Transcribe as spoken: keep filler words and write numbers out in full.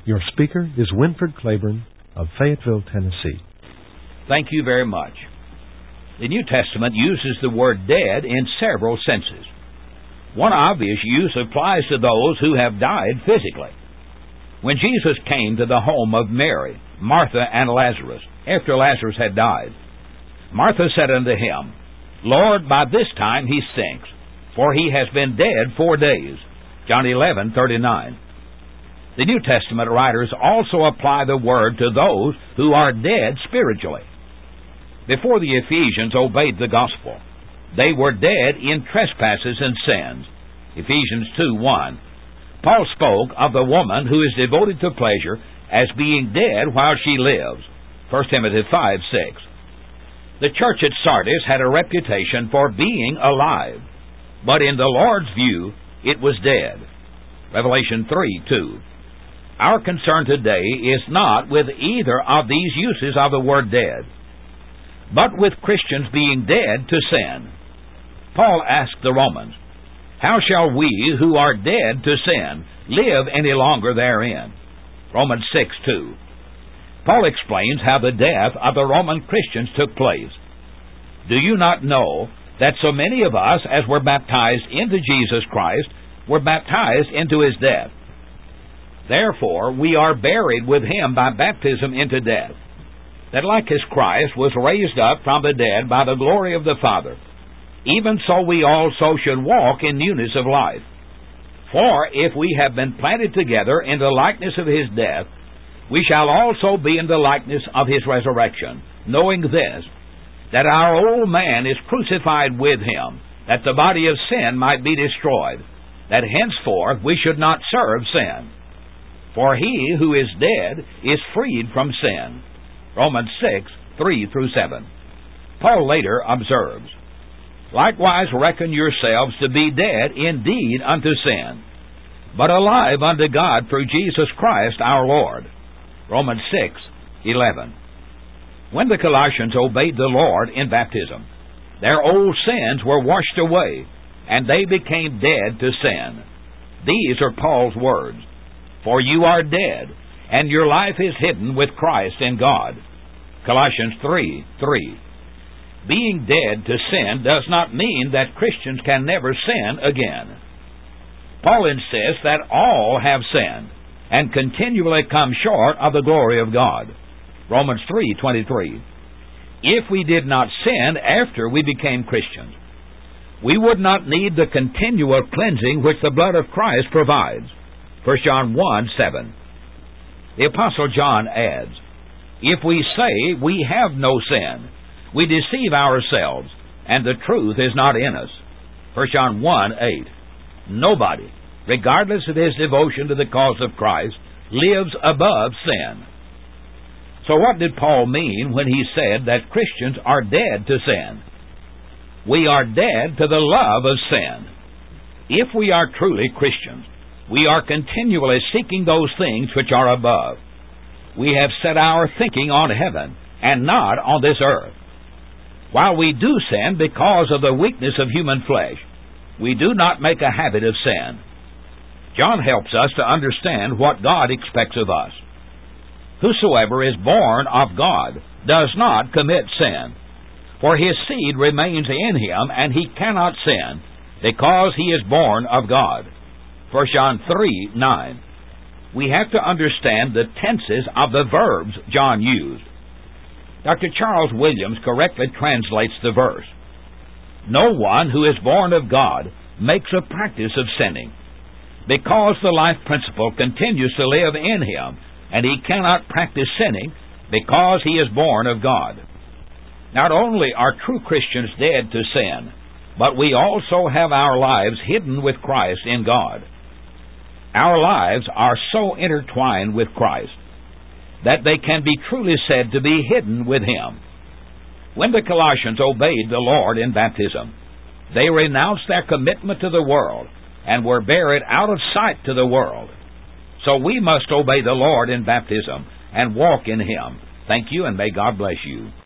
Your speaker is Winford Claiborne of Fayetteville, Tennessee. Thank you very much. The New Testament uses the word dead in several senses. One obvious use applies to those who have died physically. When Jesus came to the home of Mary, Martha, and Lazarus, after Lazarus had died, Martha said unto him, Lord, by this time he stinks, for he has been dead four days. John eleven thirty-nine. The New Testament writers also apply the word to those who are dead spiritually. Before the Ephesians obeyed the gospel, they were dead in trespasses and sins. Ephesians two one. Paul spoke of the woman who is devoted to pleasure as being dead while she lives. First Timothy five six. The church at Sardis had a reputation for being alive, but in the Lord's view, it was dead. Revelation three two. Our concern today is not with either of these uses of the word dead, but with Christians being dead to sin. Paul asked the Romans, How shall we who are dead to sin live any longer therein? Romans six two. Paul explains how the death of the Roman Christians took place. Do you not know that so many of us as were baptized into Jesus Christ were baptized into his death? Therefore we are buried with him by baptism into death, that like as Christ was raised up from the dead by the glory of the Father, even so we also should walk in newness of life. For if we have been planted together in the likeness of his death, we shall also be in the likeness of his resurrection, knowing this, that our old man is crucified with him, that the body of sin might be destroyed, that henceforth we should not serve sin. For he who is dead is freed from sin. Romans six three through seven. Paul later observes, Likewise reckon yourselves to be dead indeed unto sin, but alive unto God through Jesus Christ our Lord. Romans six eleven. When the Colossians obeyed the Lord in baptism, their old sins were washed away, and they became dead to sin. These are Paul's words, For you are dead, and your life is hidden with Christ in God. Colossians three three. Being dead to sin does not mean that Christians can never sin again. Paul insists that all have sinned and continually come short of the glory of God. Romans three twenty-three. If we did not sin after we became Christians, we would not need the continual cleansing which the blood of Christ provides. First John one seven. The Apostle John adds, If we say we have no sin, we deceive ourselves, and the truth is not in us. First John one eight. Nobody, regardless of his devotion to the cause of Christ, lives above sin. So what did Paul mean when he said that Christians are dead to sin? We are dead to the love of sin. If we are truly Christians, we are continually seeking those things which are above. We have set our thinking on heaven and not on this earth. While we do sin because of the weakness of human flesh, we do not make a habit of sin. John helps us to understand what God expects of us. Whosoever is born of God does not commit sin, for his seed remains in him, and he cannot sin, because he is born of God. First John three nine. We have to understand the tenses of the verbs John used. Doctor Charles Williams correctly translates the verse. No one who is born of God makes a practice of sinning, because the life principle continues to live in him, and he cannot practice sinning because he is born of God. Not only are true Christians dead to sin, but we also have our lives hidden with Christ in God. Our lives are so intertwined with Christ that they can be truly said to be hidden with him. When the Colossians obeyed the Lord in baptism, they renounced their commitment to the world and were buried out of sight to the world. So we must obey the Lord in baptism and walk in him. Thank you, and may God bless you.